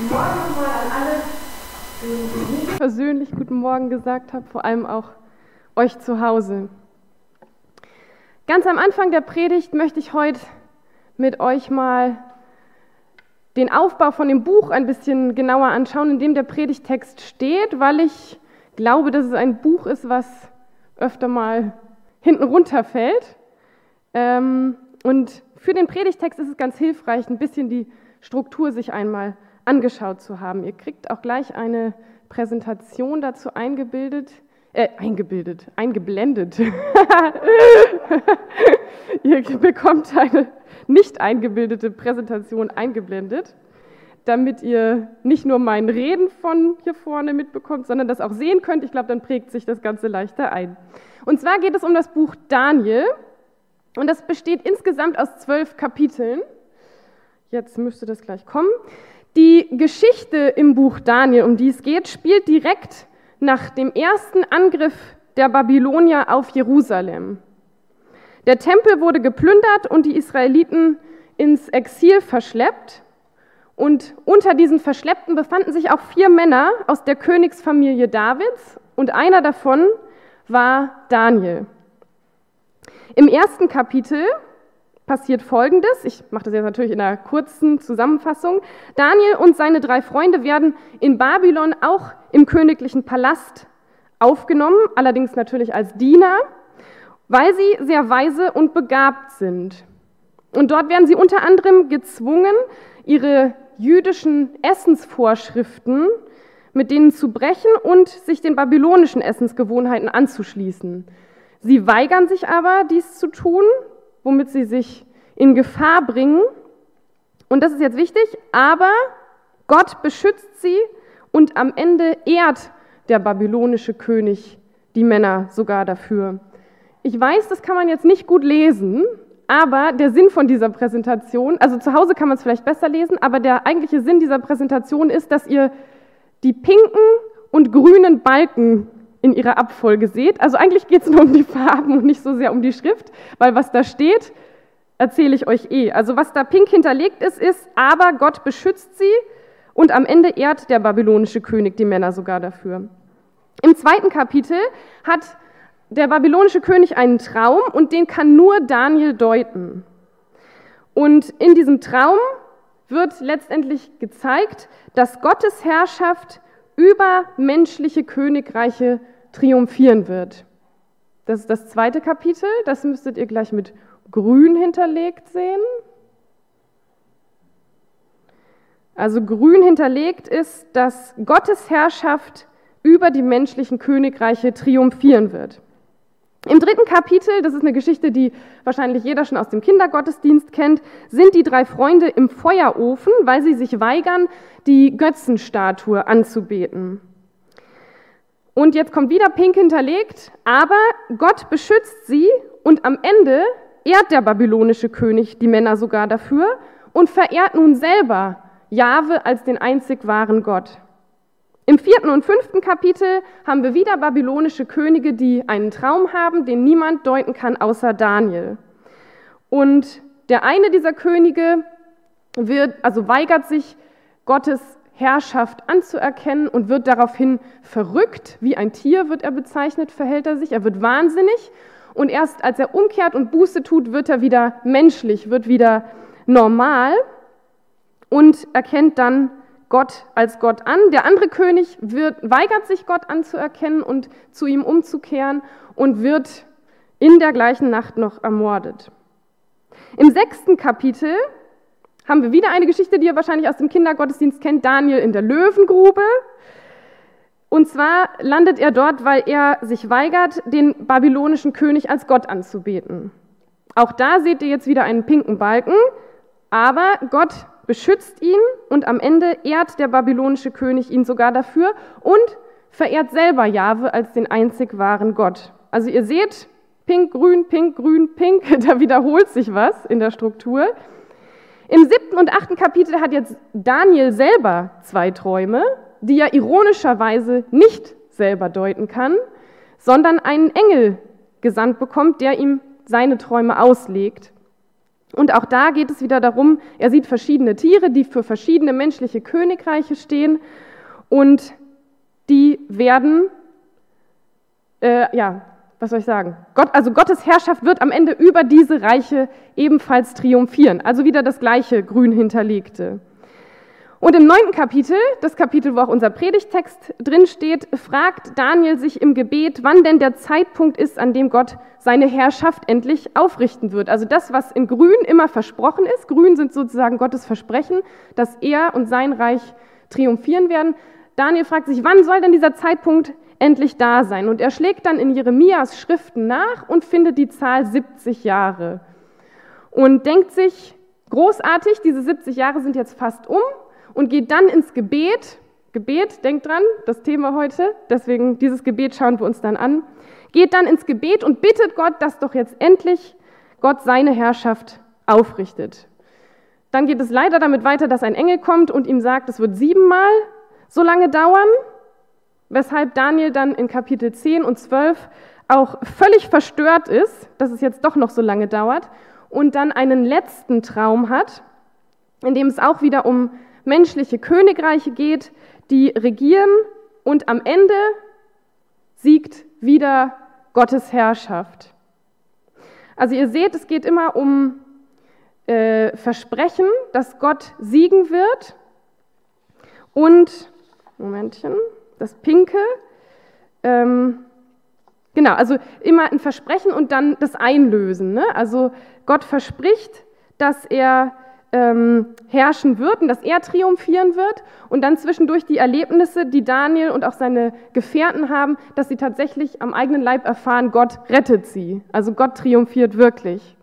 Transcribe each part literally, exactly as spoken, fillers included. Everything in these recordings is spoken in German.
Guten Morgen nochmal an alle, die ich persönlich guten Morgen gesagt habe, vor allem auch euch zu Hause. Ganz am Anfang der Predigt möchte ich heute mit euch mal den Aufbau von dem Buch ein bisschen genauer anschauen, in dem der Predigttext steht, weil ich glaube, dass es ein Buch ist, was öfter mal hinten runterfällt. Und für den Predigttext ist es ganz hilfreich, ein bisschen die Struktur sich einmal angeschaut zu haben. Ihr kriegt auch gleich eine Präsentation dazu eingebildet, äh, eingebildet, eingeblendet. Ihr bekommt eine nicht eingebildete Präsentation eingeblendet, damit ihr nicht nur mein Reden von hier vorne mitbekommt, sondern das auch sehen könnt. Ich glaube, dann prägt sich das Ganze leichter ein. Und zwar geht es um das Buch Daniel und das besteht insgesamt aus zwölf Kapiteln. Jetzt müsste das gleich kommen. Die Geschichte im Buch Daniel, um die es geht, spielt direkt nach dem ersten Angriff der Babylonier auf Jerusalem. Der Tempel wurde geplündert und die Israeliten ins Exil verschleppt. Und unter diesen Verschleppten befanden sich auch vier Männer aus der Königsfamilie Davids und einer davon war Daniel. Im ersten Kapitel passiert Folgendes, ich mache das jetzt natürlich in einer kurzen Zusammenfassung. Daniel und seine drei Freunde werden in Babylon auch im königlichen Palast aufgenommen, allerdings natürlich als Diener, weil sie sehr weise und begabt sind. Und dort werden sie unter anderem gezwungen, ihre jüdischen Essensvorschriften mit denen zu brechen und sich den babylonischen Essensgewohnheiten anzuschließen. Sie weigern sich aber, dies zu tun, womit sie sich in Gefahr bringen. Und das ist jetzt wichtig, aber Gott beschützt sie und am Ende ehrt der babylonische König die Männer sogar dafür. Ich weiß, das kann man jetzt nicht gut lesen, aber der Sinn von dieser Präsentation, also zu Hause kann man es vielleicht besser lesen, aber der eigentliche Sinn dieser Präsentation ist, dass ihr die pinken und grünen Balken in ihrer Abfolge seht. Also eigentlich geht es nur um die Farben und nicht so sehr um die Schrift, weil was da steht, erzähle ich euch eh. Also was da pink hinterlegt ist, ist, aber Gott beschützt sie und am Ende ehrt der babylonische König die Männer sogar dafür. Im zweiten Kapitel hat der babylonische König einen Traum und den kann nur Daniel deuten. Und in diesem Traum wird letztendlich gezeigt, dass Gottes Herrschaft über menschliche Königreiche triumphieren wird. Das ist das zweite Kapitel, das müsstet ihr gleich mit grün hinterlegt sehen. Also grün hinterlegt ist, dass Gottes Herrschaft über die menschlichen Königreiche triumphieren wird. Im dritten Kapitel, das ist eine Geschichte, die wahrscheinlich jeder schon aus dem Kindergottesdienst kennt, sind die drei Freunde im Feuerofen, weil sie sich weigern, die Götzenstatue anzubeten. Und jetzt kommt wieder pink hinterlegt, aber Gott beschützt sie und am Ende ehrt der babylonische König die Männer sogar dafür und verehrt nun selber Jahwe als den einzig wahren Gott. Im vierten und fünften Kapitel haben wir wieder babylonische Könige, die einen Traum haben, den niemand deuten kann, außer Daniel. Und der eine dieser Könige wird, also weigert sich, Gottes Herrschaft anzuerkennen und wird daraufhin verrückt, wie ein Tier wird er bezeichnet, verhält er sich, er wird wahnsinnig und erst als er umkehrt und Buße tut, wird er wieder menschlich, wird wieder normal und erkennt dann Gott als Gott an. Der andere König wird, weigert sich, Gott anzuerkennen und zu ihm umzukehren und wird in der gleichen Nacht noch ermordet. Im sechsten Kapitel haben wir wieder eine Geschichte, die ihr wahrscheinlich aus dem Kindergottesdienst kennt, Daniel in der Löwengrube. Und zwar landet er dort, weil er sich weigert, den babylonischen König als Gott anzubeten. Auch da seht ihr jetzt wieder einen pinken Balken, aber Gott beschützt ihn und am Ende ehrt der babylonische König ihn sogar dafür und verehrt selber Jahwe als den einzig wahren Gott. Also ihr seht, pink, grün, pink, grün, pink, da wiederholt sich was in der Struktur. Im siebten und achten Kapitel hat jetzt Daniel selber zwei Träume, die er ironischerweise nicht selber deuten kann, sondern einen Engel gesandt bekommt, der ihm seine Träume auslegt. Und auch da geht es wieder darum, er sieht verschiedene Tiere, die für verschiedene menschliche Königreiche stehen und die werden, äh, ja, was soll ich sagen, Gott, also Gottes Herrschaft wird am Ende über diese Reiche ebenfalls triumphieren, also wieder das gleiche grün hinterlegte. Und im neunten Kapitel, das Kapitel, wo auch unser Predigtext drin steht, fragt Daniel sich im Gebet, wann denn der Zeitpunkt ist, an dem Gott seine Herrschaft endlich aufrichten wird. Also das, was in Grün immer versprochen ist, Grün sind sozusagen Gottes Versprechen, dass er und sein Reich triumphieren werden. Daniel fragt sich, wann soll denn dieser Zeitpunkt endlich da sein? Und er schlägt dann in Jeremias Schriften nach und findet die Zahl siebzig Jahre. Und denkt sich, großartig, diese siebzig Jahre sind jetzt fast um. Und geht dann ins Gebet, Gebet, denkt dran, das Thema heute, deswegen dieses Gebet schauen wir uns dann an, geht dann ins Gebet und bittet Gott, dass doch jetzt endlich Gott seine Herrschaft aufrichtet. Dann geht es leider damit weiter, dass ein Engel kommt und ihm sagt, es wird siebenmal so lange dauern, weshalb Daniel dann in Kapitel zehn und zwölf auch völlig verstört ist, dass es jetzt doch noch so lange dauert und dann einen letzten Traum hat, in dem es auch wieder um menschliche Königreiche geht, die regieren und am Ende siegt wieder Gottes Herrschaft. Also ihr seht, es geht immer um äh, Versprechen, dass Gott siegen wird und, Momentchen, das Pinke, ähm, genau, also immer ein Versprechen und dann das Einlösen. Ne? Also Gott verspricht, dass er herrschen wird und dass er triumphieren wird und dann zwischendurch die Erlebnisse, die Daniel und auch seine Gefährten haben, dass sie tatsächlich am eigenen Leib erfahren, Gott rettet sie. Also Gott triumphiert wirklich.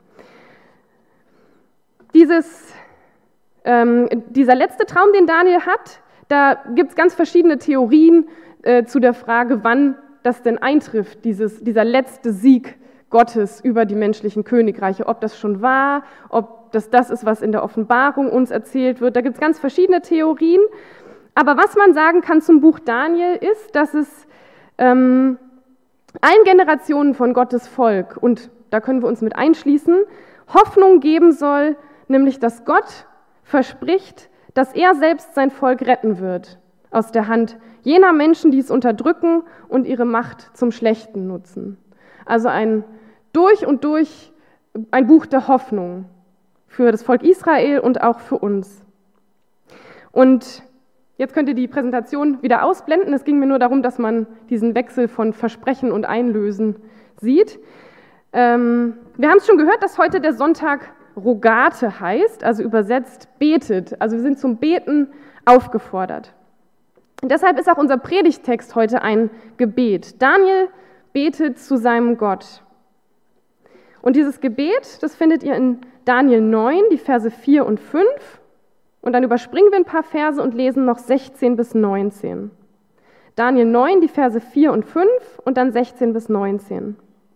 Dieses, ähm, dieser letzte Traum, den Daniel hat, da gibt es ganz verschiedene Theorien äh, zu der Frage, wann das denn eintrifft, dieses, dieser letzte Sieg Gottes über die menschlichen Königreiche, ob das schon war, ob das das ist, was in der Offenbarung uns erzählt wird. Da gibt es ganz verschiedene Theorien. Aber was man sagen kann zum Buch Daniel ist, dass es ähm, allen Generationen von Gottes Volk, und da können wir uns mit einschließen, Hoffnung geben soll, nämlich dass Gott verspricht, dass er selbst sein Volk retten wird aus der Hand jener Menschen, die es unterdrücken und ihre Macht zum Schlechten nutzen. Also ein durch und durch ein Buch der Hoffnung für das Volk Israel und auch für uns. Und jetzt könnt ihr die Präsentation wieder ausblenden. Es ging mir nur darum, dass man diesen Wechsel von Versprechen und Einlösen sieht. Ähm, wir haben es schon gehört, dass heute der Sonntag Rogate heißt, also übersetzt betet. Also wir sind zum Beten aufgefordert. Und deshalb ist auch unser Predigtext heute ein Gebet. Daniel betet zu seinem Gott. Und dieses Gebet, das findet ihr in Daniel neun, die Verse vier und fünf. Und dann überspringen wir ein paar Verse und lesen noch sechzehn bis neunzehn. Daniel neun, die Verse vier und fünf und dann sechzehn bis neunzehn.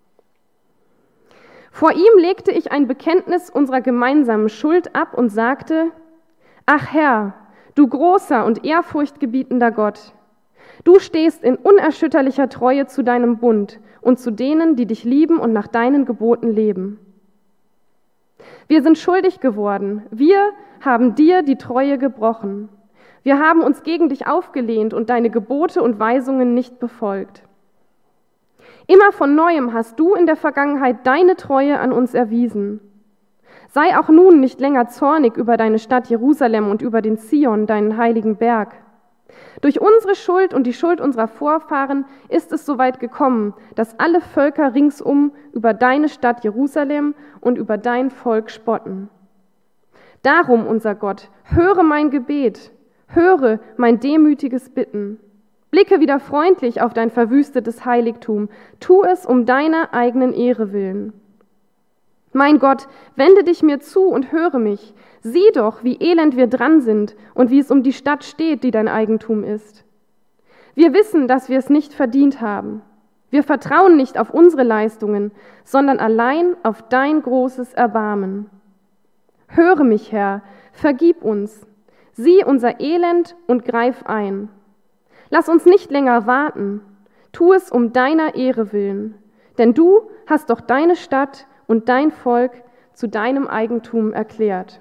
Vor ihm legte ich ein Bekenntnis unserer gemeinsamen Schuld ab und sagte, ach Herr, du großer und ehrfurchtgebietender Gott, du stehst in unerschütterlicher Treue zu deinem Bund und zu denen, die dich lieben und nach deinen Geboten leben. Wir sind schuldig geworden, wir haben dir die Treue gebrochen. Wir haben uns gegen dich aufgelehnt und deine Gebote und Weisungen nicht befolgt. Immer von Neuem hast du in der Vergangenheit deine Treue an uns erwiesen. Sei auch nun nicht länger zornig über deine Stadt Jerusalem und über den Zion, deinen heiligen Berg. Durch unsere Schuld und die Schuld unserer Vorfahren ist es so weit gekommen, dass alle Völker ringsum über deine Stadt Jerusalem und über dein Volk spotten. Darum, unser Gott, höre mein Gebet, höre mein demütiges Bitten. Blicke wieder freundlich auf dein verwüstetes Heiligtum, tu es um deiner eigenen Ehre willen. Mein Gott, wende dich mir zu und höre mich. Sieh doch, wie elend wir dran sind und wie es um die Stadt steht, die dein Eigentum ist. Wir wissen, dass wir es nicht verdient haben. Wir vertrauen nicht auf unsere Leistungen, sondern allein auf dein großes Erbarmen. Höre mich, Herr, vergib uns. Sieh unser Elend und greif ein. Lass uns nicht länger warten. Tu es um deiner Ehre willen. Denn du hast doch deine Stadt und dein Volk zu deinem Eigentum erklärt.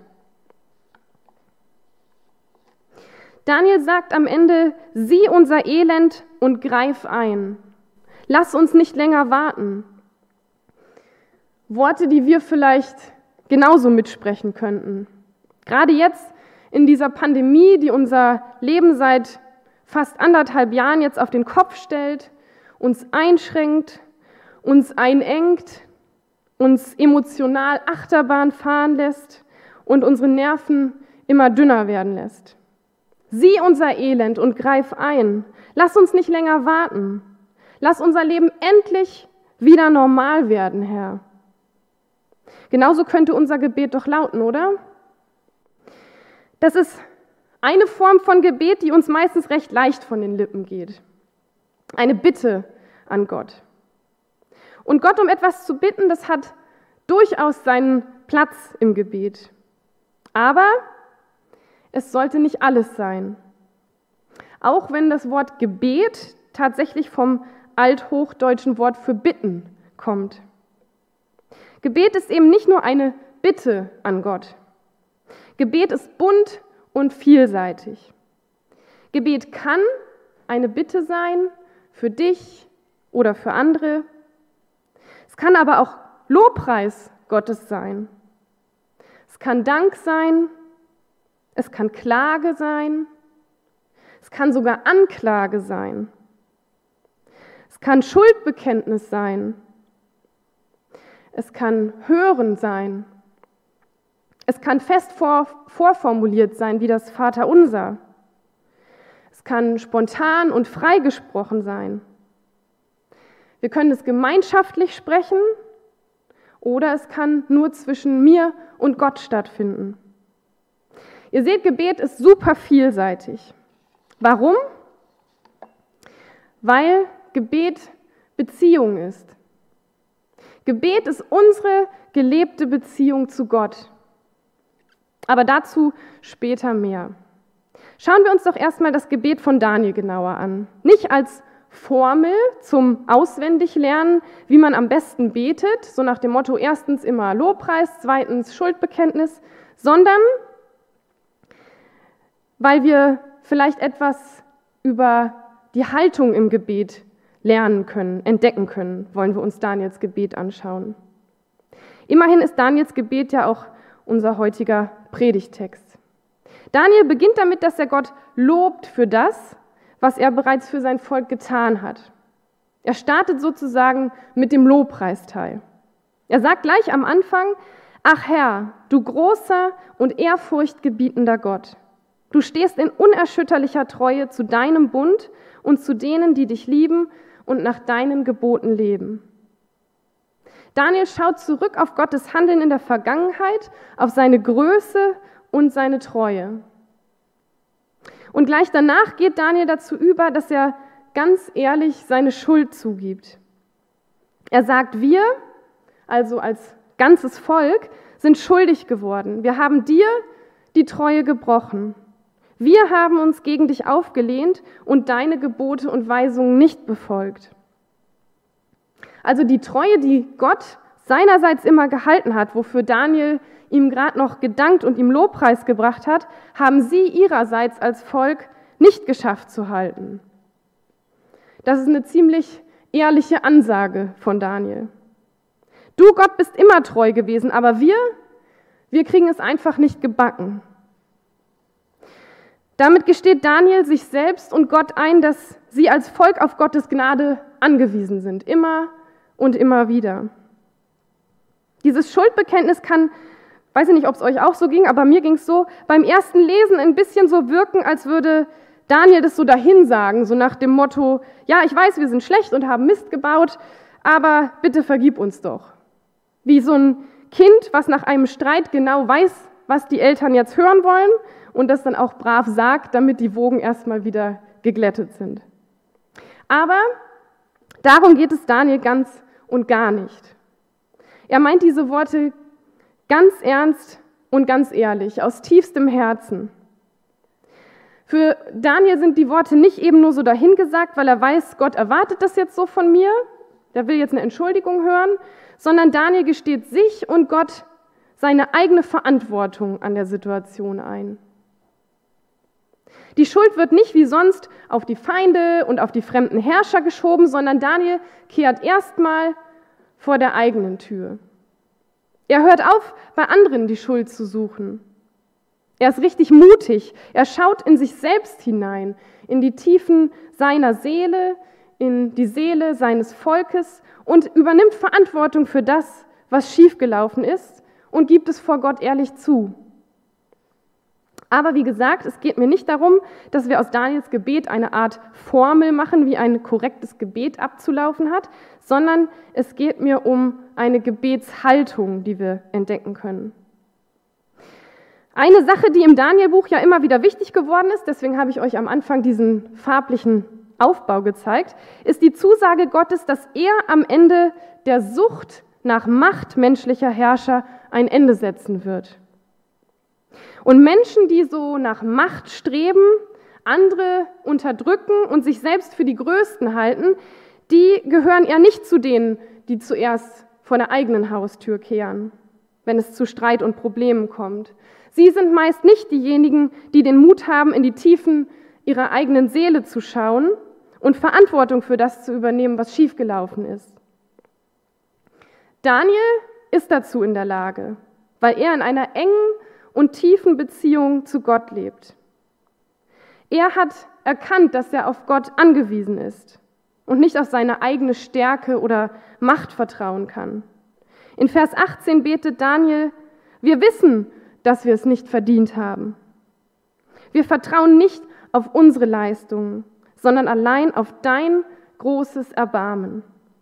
Daniel sagt am Ende, sieh unser Elend und greif ein. Lass uns nicht länger warten. Worte, die wir vielleicht genauso mitsprechen könnten. Gerade jetzt in dieser Pandemie, die unser Leben seit fast anderthalb Jahren jetzt auf den Kopf stellt, uns einschränkt, uns einengt, uns emotional Achterbahn fahren lässt und unsere Nerven immer dünner werden lässt. Sieh unser Elend und greif ein. Lass uns nicht länger warten. Lass unser Leben endlich wieder normal werden, Herr. Genauso könnte unser Gebet doch lauten, oder? Das ist eine Form von Gebet, die uns meistens recht leicht von den Lippen geht. Eine Bitte an Gott. Und Gott um etwas zu bitten, das hat durchaus seinen Platz im Gebet. Aber es sollte nicht alles sein. Auch wenn das Wort Gebet tatsächlich vom althochdeutschen Wort für bitten kommt. Gebet ist eben nicht nur eine Bitte an Gott. Gebet ist bunt und vielseitig. Gebet kann eine Bitte sein für dich oder für andere. Es kann aber auch Lobpreis Gottes sein. Es kann Dank sein. Es kann Klage sein. Es kann sogar Anklage sein. Es kann Schuldbekenntnis sein. Es kann Hören sein. Es kann fest vor, vorformuliert sein, wie das Vaterunser. Es kann spontan und frei gesprochen sein. Wir können es gemeinschaftlich sprechen oder es kann nur zwischen mir und Gott stattfinden. Ihr seht, Gebet ist super vielseitig. Warum? Weil Gebet Beziehung ist. Gebet ist unsere gelebte Beziehung zu Gott. Aber dazu später mehr. Schauen wir uns doch erstmal das Gebet von Daniel genauer an. Nicht als Formel zum Auswendiglernen, wie man am besten betet, so nach dem Motto erstens immer Lobpreis, zweitens Schuldbekenntnis, sondern weil wir vielleicht etwas über die Haltung im Gebet lernen können, entdecken können, wollen wir uns Daniels Gebet anschauen. Immerhin ist Daniels Gebet ja auch unser heutiger Predigttext. Daniel beginnt damit, dass er Gott lobt für das, was er bereits für sein Volk getan hat. Er startet sozusagen mit dem Lobpreisteil. Er sagt gleich am Anfang, ach Herr, du großer und ehrfurchtgebietender Gott, du stehst in unerschütterlicher Treue zu deinem Bund und zu denen, die dich lieben und nach deinen Geboten leben. Daniel schaut zurück auf Gottes Handeln in der Vergangenheit, auf seine Größe und seine Treue. Und gleich danach geht Daniel dazu über, dass er ganz ehrlich seine Schuld zugibt. Er sagt, wir, also als ganzes Volk, sind schuldig geworden. Wir haben dir die Treue gebrochen. Wir haben uns gegen dich aufgelehnt und deine Gebote und Weisungen nicht befolgt. Also die Treue, die Gott seinerseits immer gehalten hat, wofür Daniel ihm gerade noch gedankt und ihm Lobpreis gebracht hat, haben sie ihrerseits als Volk nicht geschafft zu halten. Das ist eine ziemlich ehrliche Ansage von Daniel. Du, Gott, bist immer treu gewesen, aber wir, wir kriegen es einfach nicht gebacken. Damit gesteht Daniel sich selbst und Gott ein, dass sie als Volk auf Gottes Gnade angewiesen sind, immer und immer wieder. Dieses Schuldbekenntnis kann, weiß ich nicht, ob es euch auch so ging, aber mir ging es so, beim ersten Lesen ein bisschen so wirken, als würde Daniel das so dahin sagen, so nach dem Motto, ja, ich weiß, wir sind schlecht und haben Mist gebaut, aber bitte vergib uns doch. Wie so ein Kind, was nach einem Streit genau weiß, was die Eltern jetzt hören wollen und das dann auch brav sagt, damit die Wogen erstmal wieder geglättet sind. Aber darum geht es Daniel ganz und gar nicht. Er meint diese Worte ganz ernst und ganz ehrlich, aus tiefstem Herzen. Für Daniel sind die Worte nicht eben nur so dahingesagt, weil er weiß, Gott erwartet das jetzt so von mir, der will jetzt eine Entschuldigung hören, sondern Daniel gesteht sich und Gott seine eigene Verantwortung an der Situation ein. Die Schuld wird nicht wie sonst auf die Feinde und auf die fremden Herrscher geschoben, sondern Daniel kehrt erstmal vor der eigenen Tür. Er hört auf, bei anderen die Schuld zu suchen. Er ist richtig mutig. Er schaut in sich selbst hinein, in die Tiefen seiner Seele, in die Seele seines Volkes und übernimmt Verantwortung für das, was schiefgelaufen ist und gibt es vor Gott ehrlich zu. Aber wie gesagt, es geht mir nicht darum, dass wir aus Daniels Gebet eine Art Formel machen, wie ein korrektes Gebet abzulaufen hat, sondern es geht mir um eine Gebetshaltung, die wir entdecken können. Eine Sache, die im Daniel-Buch ja immer wieder wichtig geworden ist, deswegen habe ich euch am Anfang diesen farblichen Aufbau gezeigt, ist die Zusage Gottes, dass er am Ende der Sucht nach Macht menschlicher Herrscher ein Ende setzen wird. Und Menschen, die so nach Macht streben, andere unterdrücken und sich selbst für die Größten halten, die gehören eher nicht zu denen, die zuerst vor der eigenen Haustür kehren, wenn es zu Streit und Problemen kommt. Sie sind meist nicht diejenigen, die den Mut haben, in die Tiefen ihrer eigenen Seele zu schauen und Verantwortung für das zu übernehmen, was schiefgelaufen ist. Daniel ist dazu in der Lage, weil er in einer engen und tiefen Beziehung zu Gott lebt. Er hat erkannt, dass er auf Gott angewiesen ist und nicht auf seine eigene Stärke oder Macht vertrauen kann. In Vers achtzehn betet Daniel: Wir wissen, dass wir es nicht verdient haben. Wir vertrauen nicht auf unsere Leistungen, sondern allein auf dein großes Erbarmen.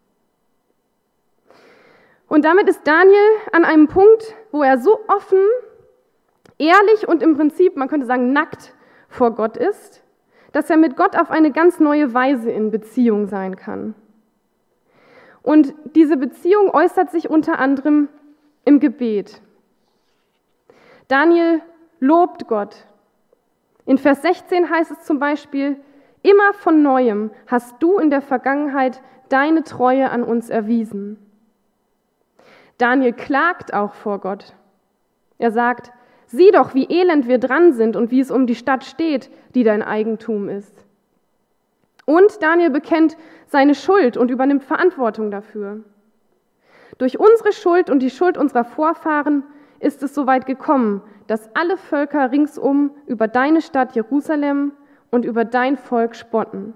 Und damit ist Daniel an einem Punkt, wo er so offen, ehrlich und im Prinzip, man könnte sagen, nackt vor Gott ist, dass er mit Gott auf eine ganz neue Weise in Beziehung sein kann. Und diese Beziehung äußert sich unter anderem im Gebet. Daniel lobt Gott. In Vers sechzehn heißt es zum Beispiel: Immer von Neuem hast du in der Vergangenheit deine Treue an uns erwiesen. Daniel klagt auch vor Gott. Er sagt: Sieh doch, wie elend wir dran sind und wie es um die Stadt steht, die dein Eigentum ist. Und Daniel bekennt seine Schuld und übernimmt Verantwortung dafür. Durch unsere Schuld und die Schuld unserer Vorfahren ist es so weit gekommen, dass alle Völker ringsum über deine Stadt Jerusalem und über dein Volk spotten.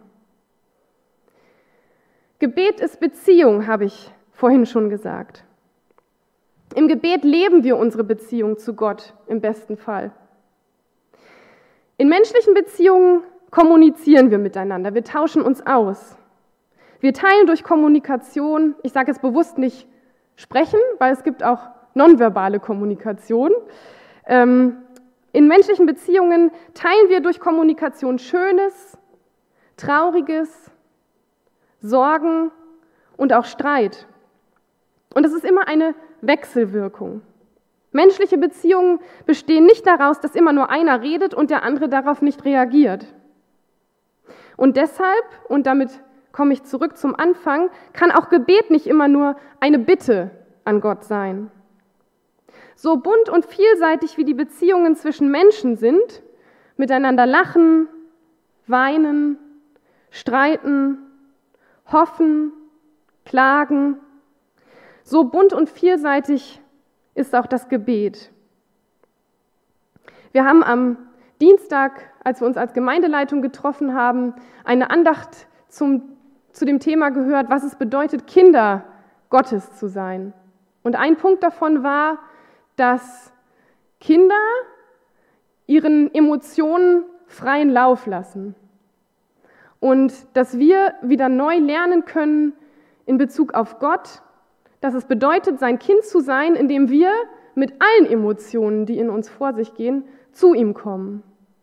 Gebet ist Beziehung, habe ich vorhin schon gesagt. Im Gebet leben wir unsere Beziehung zu Gott im besten Fall. In menschlichen Beziehungen kommunizieren wir miteinander, wir tauschen uns aus. Wir teilen durch Kommunikation, ich sage jetzt bewusst nicht sprechen, weil es gibt auch nonverbale Kommunikation. Ähm, in menschlichen Beziehungen teilen wir durch Kommunikation Schönes, Trauriges, Sorgen und auch Streit. Und es ist immer eine Wechselwirkung. Menschliche Beziehungen bestehen nicht daraus, dass immer nur einer redet und der andere darauf nicht reagiert. Und deshalb, und damit komme ich zurück zum Anfang, kann auch Gebet nicht immer nur eine Bitte an Gott sein. So bunt und vielseitig wie die Beziehungen zwischen Menschen sind, miteinander lachen, weinen, streiten, hoffen, klagen, so bunt und vielseitig ist auch das Gebet. Wir haben am Dienstag, als wir uns als Gemeindeleitung getroffen haben, eine Andacht zum, zu dem Thema gehört, was es bedeutet, Kinder Gottes zu sein. Und ein Punkt davon war, dass Kinder ihren Emotionen freien Lauf lassen und dass wir wieder neu lernen können in Bezug auf Gott, dass es bedeutet, sein Kind zu sein, indem wir mit allen Emotionen, die in uns vor sich gehen, zu ihm kommen.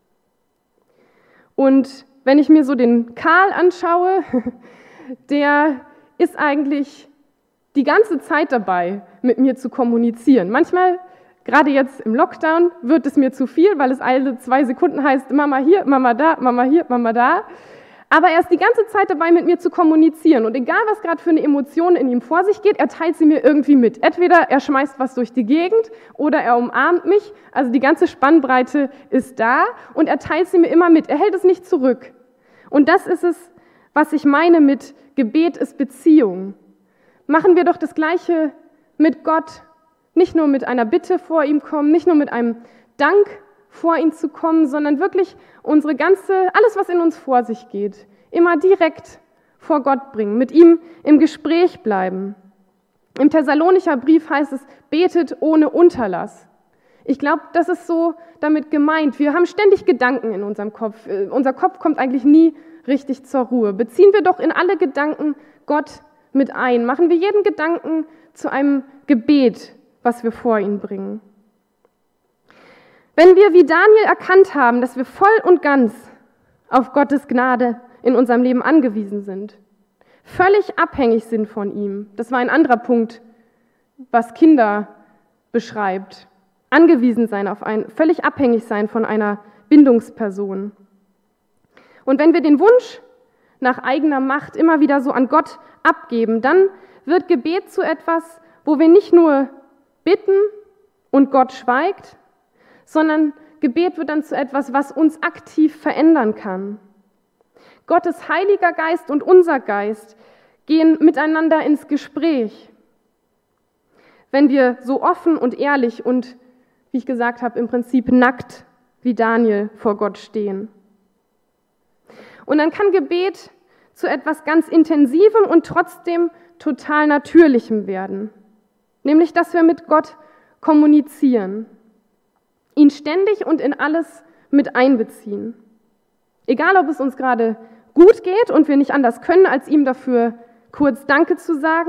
Und wenn ich mir so den Karl anschaue, der ist eigentlich die ganze Zeit dabei, mit mir zu kommunizieren. Manchmal, gerade jetzt im Lockdown, wird es mir zu viel, weil es alle zwei Sekunden heißt, Mama hier, Mama da, Mama hier, Mama da. Aber er ist die ganze Zeit dabei, mit mir zu kommunizieren. Und egal, was gerade für eine Emotion in ihm vor sich geht, er teilt sie mir irgendwie mit. Entweder er schmeißt was durch die Gegend oder er umarmt mich. Also die ganze Spannbreite ist da und er teilt sie mir immer mit. Er hält es nicht zurück. Und das ist es, was ich meine mit Gebet ist Beziehung. Machen wir doch das Gleiche mit Gott. Nicht nur mit einer Bitte vor ihm kommen, nicht nur mit einem Dank vor ihn zu kommen, sondern wirklich unsere ganze, alles, was in uns vor sich geht, immer direkt vor Gott bringen, mit ihm im Gespräch bleiben. Im Thessalonicher Brief heißt es, betet ohne Unterlass. Ich glaube, das ist so damit gemeint. Wir haben ständig Gedanken in unserem Kopf. Unser Kopf kommt eigentlich nie richtig zur Ruhe. Beziehen wir doch in alle Gedanken Gott mit ein. Machen wir jeden Gedanken zu einem Gebet, was wir vor ihn bringen. Wenn wir wie Daniel erkannt haben, dass wir voll und ganz auf Gottes Gnade in unserem Leben angewiesen sind, völlig abhängig sind von ihm, das war ein anderer Punkt, was Kinder beschreibt, angewiesen sein auf ein, völlig abhängig sein von einer Bindungsperson. Und wenn wir den Wunsch nach eigener Macht immer wieder so an Gott abgeben, dann wird Gebet zu etwas, wo wir nicht nur bitten und Gott schweigt, sondern Gebet wird dann zu etwas, was uns aktiv verändern kann. Gottes Heiliger Geist und unser Geist gehen miteinander ins Gespräch. Wenn wir so offen und ehrlich und, wie ich gesagt habe, im Prinzip nackt wie Daniel vor Gott stehen. Und dann kann Gebet zu etwas ganz Intensivem und trotzdem total Natürlichem werden. Nämlich, dass wir mit Gott kommunizieren. Ihn ständig und in alles mit einbeziehen. Egal, ob es uns gerade gut geht und wir nicht anders können, als ihm dafür kurz Danke zu sagen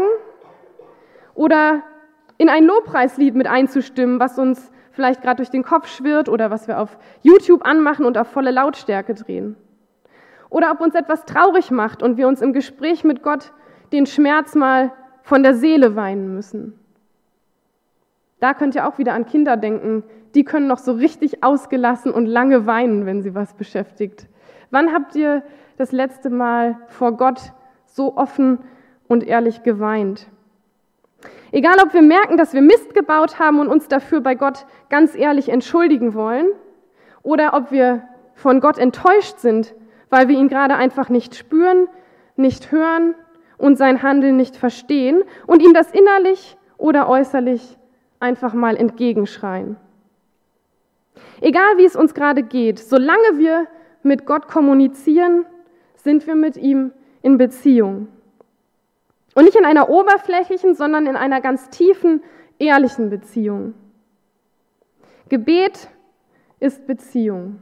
oder in ein Lobpreislied mit einzustimmen, was uns vielleicht gerade durch den Kopf schwirrt oder was wir auf YouTube anmachen und auf volle Lautstärke drehen. Oder ob uns etwas traurig macht und wir uns im Gespräch mit Gott den Schmerz mal von der Seele weinen müssen. Da könnt ihr auch wieder an Kinder denken, die können noch so richtig ausgelassen und lange weinen, wenn sie was beschäftigt. Wann habt ihr das letzte Mal vor Gott so offen und ehrlich geweint? Egal, ob wir merken, dass wir Mist gebaut haben und uns dafür bei Gott ganz ehrlich entschuldigen wollen, oder ob wir von Gott enttäuscht sind, weil wir ihn gerade einfach nicht spüren, nicht hören und sein Handeln nicht verstehen und ihm das innerlich oder äußerlich einfach mal entgegenschreien. Egal, wie es uns gerade geht, solange wir mit Gott kommunizieren, sind wir mit ihm in Beziehung. Und nicht in einer oberflächlichen, sondern in einer ganz tiefen, ehrlichen Beziehung. Gebet ist Beziehung.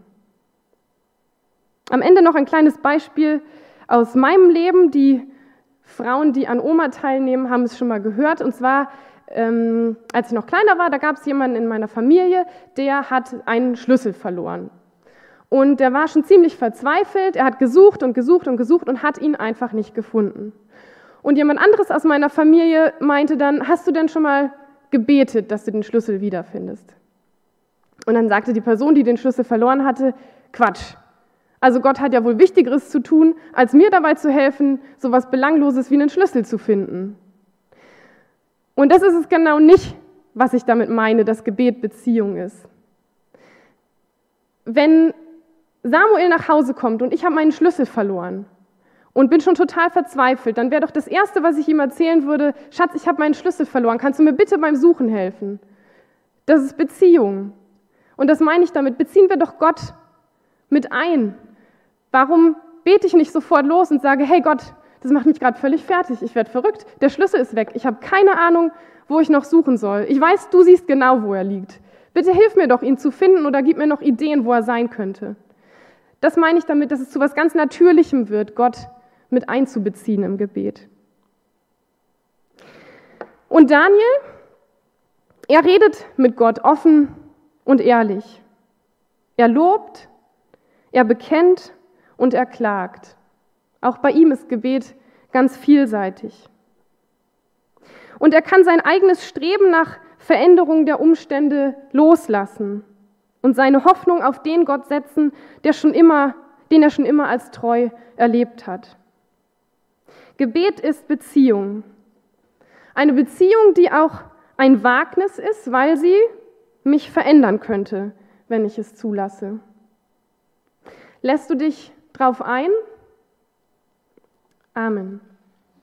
Am Ende noch ein kleines Beispiel aus meinem Leben. Die Frauen, die an Oma teilnehmen, haben es schon mal gehört. Und zwar, ähm, als ich noch kleiner war, da gab es jemanden in meiner Familie, der hat einen Schlüssel verloren. Und der war schon ziemlich verzweifelt. Er hat gesucht und gesucht und gesucht und hat ihn einfach nicht gefunden. Und jemand anderes aus meiner Familie meinte dann, hast du denn schon mal gebetet, dass du den Schlüssel wiederfindest? Und dann sagte die Person, die den Schlüssel verloren hatte, Quatsch. Also Gott hat ja wohl Wichtigeres zu tun, als mir dabei zu helfen, so etwas Belangloses wie einen Schlüssel zu finden. Und das ist es genau nicht, was ich damit meine, dass Gebet Beziehung ist. Wenn Samuel nach Hause kommt und ich habe meinen Schlüssel verloren und bin schon total verzweifelt, dann wäre doch das Erste, was ich ihm erzählen würde, Schatz, ich habe meinen Schlüssel verloren, kannst du mir bitte beim Suchen helfen? Das ist Beziehung. Und das meine ich damit, beziehen wir doch Gott mit ein. Warum bete ich nicht sofort los und sage, hey Gott, das macht mich gerade völlig fertig, ich werde verrückt, der Schlüssel ist weg, ich habe keine Ahnung, wo ich noch suchen soll. Ich weiß, du siehst genau, wo er liegt. Bitte hilf mir doch, ihn zu finden oder gib mir noch Ideen, wo er sein könnte. Das meine ich damit, dass es zu etwas ganz Natürlichem wird, Gott mit einzubeziehen im Gebet. Und Daniel, er redet mit Gott offen und ehrlich. Er lobt, er bekennt und er klagt. Auch bei ihm ist Gebet ganz vielseitig. Und er kann sein eigenes Streben nach Veränderung der Umstände loslassen und seine Hoffnung auf den Gott setzen, der schon immer, den er schon immer als treu erlebt hat. Gebet ist Beziehung. Eine Beziehung, die auch ein Wagnis ist, weil sie mich verändern könnte, wenn ich es zulasse. Lässt du dich drauf ein? Amen.